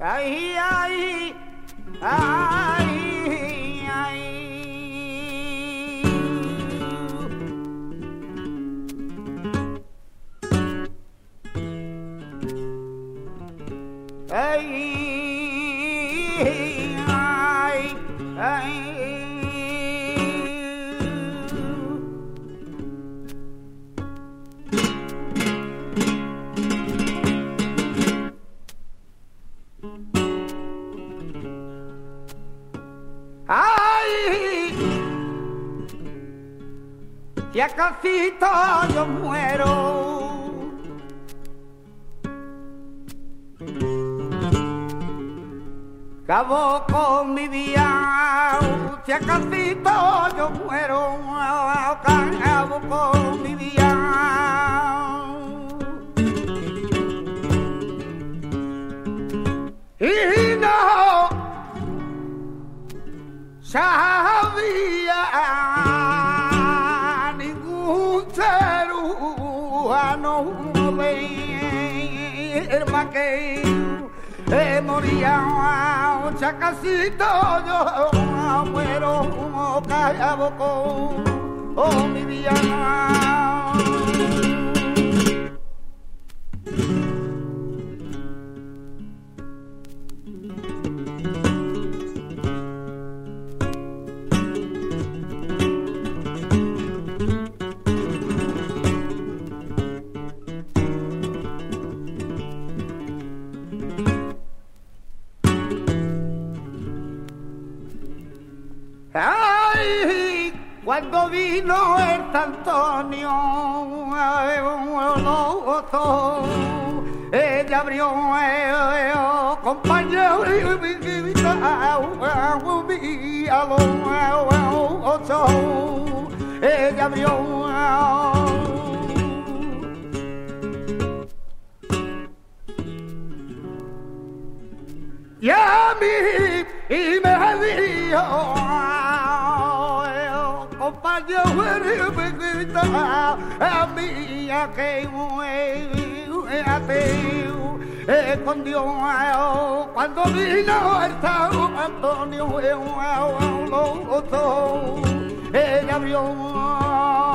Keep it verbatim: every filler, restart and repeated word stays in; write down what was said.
Ay, ay, ay, ay. Ay, ay, ay. Ay, si acasito yo muero, acabo con mi vida. Si acasito yo muero, acabo con mi vida. Y no sabía ningún ser humano ver más que eh, moría chacacito yo muero callado con oh, mi vida. Ay, cuando vino el Antonio, ella abrió compañero y mi ella abrió. Y a mí y me dijo compañero a mí que ateo escondió cuando vino el San Antonio ella abrió.